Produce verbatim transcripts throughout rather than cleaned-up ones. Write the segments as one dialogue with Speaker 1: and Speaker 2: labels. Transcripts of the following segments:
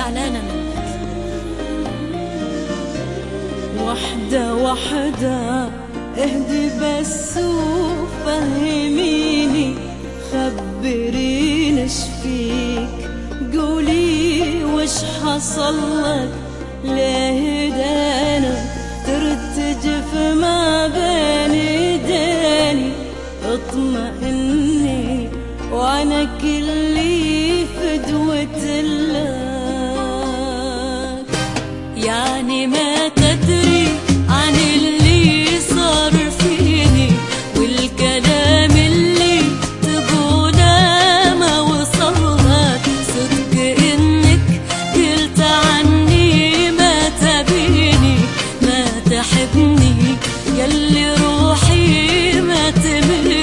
Speaker 1: زعلانة منك.
Speaker 2: وحدة وحدة اهدي بس وفهميني، خبريني ايش فيك، قولي وش حصلك، ليه دانك ترتجف ما بين ايديني، اطمئني وانا كلي فدوة الله.
Speaker 1: يعني ما تدري عن اللي صار فيني، والكلام اللي تقوله ما وصلك، صدق انك قلت عني ما تبيني ما تحبني، ياللي روحي ما تملك.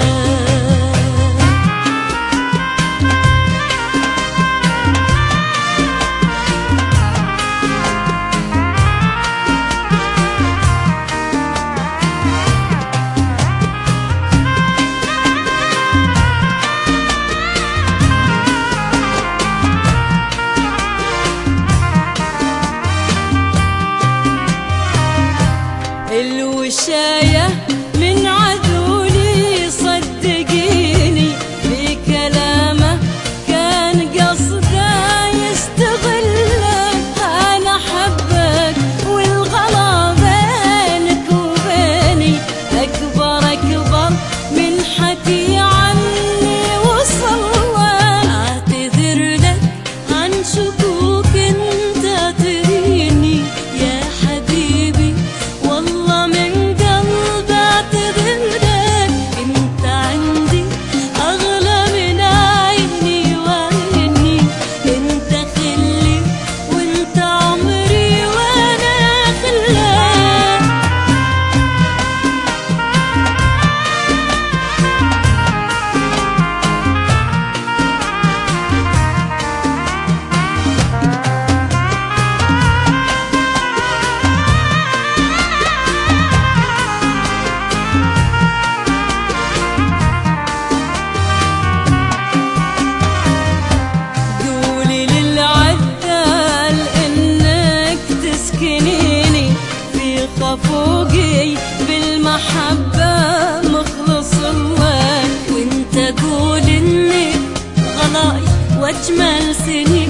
Speaker 2: الوشاية من عدولي صدقيني، بكلامه كان قصده يستغلك، أنا حبك والغلا بينك وبيني أكبر أكبر من حكي عني وصلك.
Speaker 1: أعتذر لك عن شكوك انت تريني يا حبيبي، والله من قلبي اعتذر لك، انت عندي اغلى من عيني وعيني، انت خلي وانت عمري وانا خلاك.
Speaker 2: قولي للعدال انك تسكنيني في خفوقي بالمحبة مخلص لك،
Speaker 1: وانت قول اني غلاي واجمل سنين